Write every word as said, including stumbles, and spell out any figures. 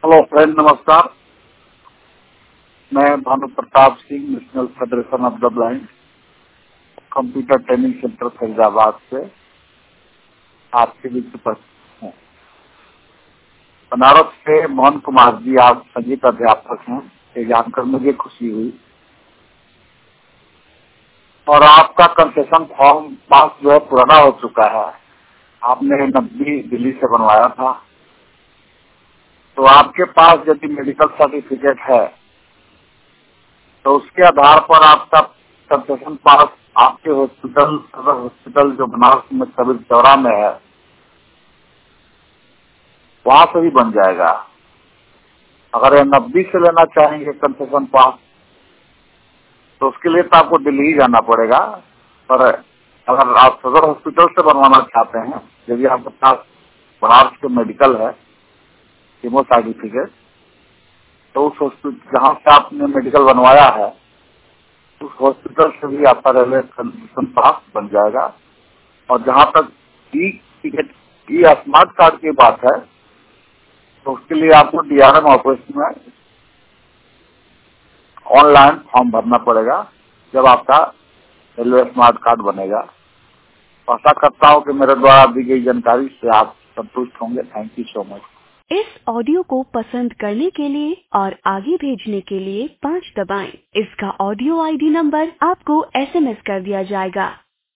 Hello friend, नमस्कार। मैं Bhanu Pratap Singh, national federation of the blind, computer training centre Faridabad से आपके बीच उपस्थित हूँ। बनारस से मोहन कुमार जी, आप संगीत अध्यापक हैं, ये जानकर मुझे खुशी हुई। और आपका कंसेशन फॉर्म पास जो है पुराना हो चुका है। आपने नब्बे दिल्ली से बनवाया था, तो आपके पास यदि मेडिकल सर्टिफिकेट है तो उसके आधार पर आपका कंसेशन पास आपके हॉस्पिटल, सदर हॉस्पिटल जो बनारस में कबीर चौरा में है, वहां से भी बन जाएगा। अगर ये नब्बे से लेना चाहेंगे कंसेशन पास तो उसके लिए तो आपको दिल्ली ही जाना पड़ेगा। पर अगर आप सदर हॉस्पिटल से बनवाना चाहते हैं, यदि आपके पास बनारस के मेडिकल है, कीमो सर्टिफिकेट, तो उस हॉस्पिटल जहाँ से आपने मेडिकल बनवाया है उस हॉस्पिटल से भी आपका रेलवे कंसेशन पास बन जाएगा। और जहाँ तक e ticket, e smart card की बात है, तो उसके लिए आपको डीआरएम ऑफिस में ऑनलाइन फॉर्म भरना पड़ेगा जब आपका रेलवे स्मार्ट कार्ड बनेगा। आशा करता हूँ कि मेरे द्वारा दी गई जानकारी से आप संतुष्ट होंगे। Thank you so much. इस ऑडियो को पसंद करने के लिए और आगे भेजने के लिए पाँच दबाएं। इसका ऑडियो आईडी नंबर आपको एसएमएस कर दिया जाएगा।